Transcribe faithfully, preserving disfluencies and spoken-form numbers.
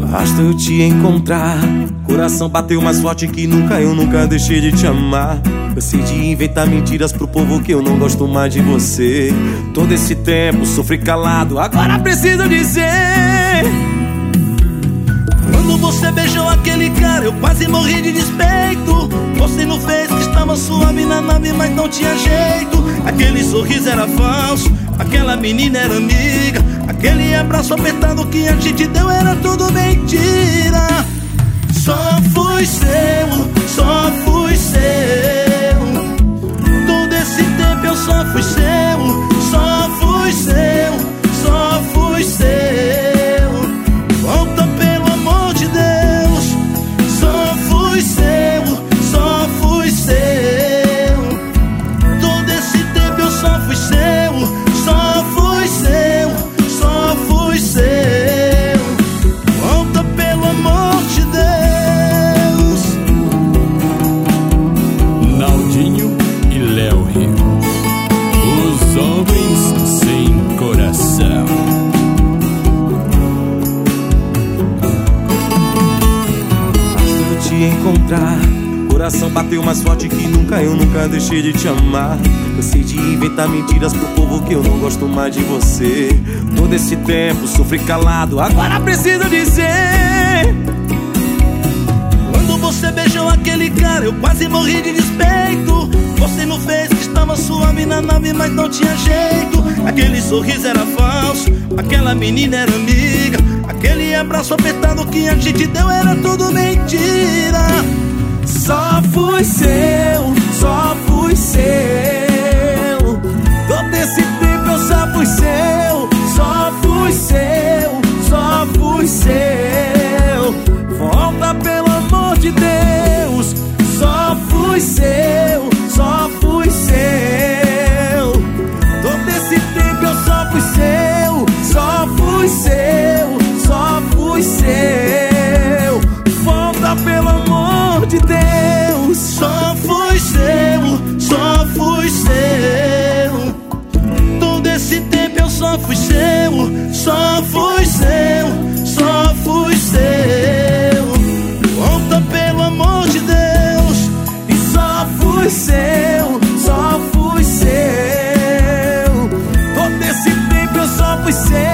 Basta eu te encontrar, coração bateu mais forte que nunca. Eu nunca deixei de te amar. Cansei de inventar mentiras pro povo que eu não gosto mais de você. Todo esse tempo sofri calado, agora preciso dizer. Quando você beijou aquele cara, eu quase morri de despeito. Você não fez que estava suave na nave, mas não tinha jeito. Aquele sorriso era falso, aquela menina era amiga. Aquele abraço apertado que a gente deu era tudo mentira. Só fui seu, só fui seu. Todo esse tempo eu só fui seu, só fui seu, só fui seu. Volta pelo amor de Deus. Só fui seu, só fui seu. Todo esse tempo eu só fui seu, só fui seu, só fui seu. Volta pelo amor de Deus. Naldinho e Léo Rios, os homens sem coração. Basta eu te encontrar, coração bateu mais forte que nunca. Eu nunca deixei de te amar. Cansei de inventar mentiras pro povo que eu não gosto mais de você. Todo esse tempo sofri calado, agora preciso dizer. Quando você beijou aquele cara, eu quase morri de despeito. Você não fez que estava suave na nave, mas não tinha jeito. Aquele sorriso era falso, aquela menina era amiga. Aquele abraço apertado que a gente deu era tudo mentira. Só fui seu, só fui seu. Todo esse tempo eu só fui seu, só fui seu, só fui seu. Volta pelo amor de Deus. Só fui seu, só fui seu. Todo esse tempo eu só fui seu, só fui seu, só fui seu. Volta pelo amor de Deus. Só fui seu, só fui seu. Todo esse tempo eu só fui seu, só fui seu, só fui seu. Volta pelo amor de Deus. E só fui seu, só fui seu. Todo esse tempo eu só fui seu.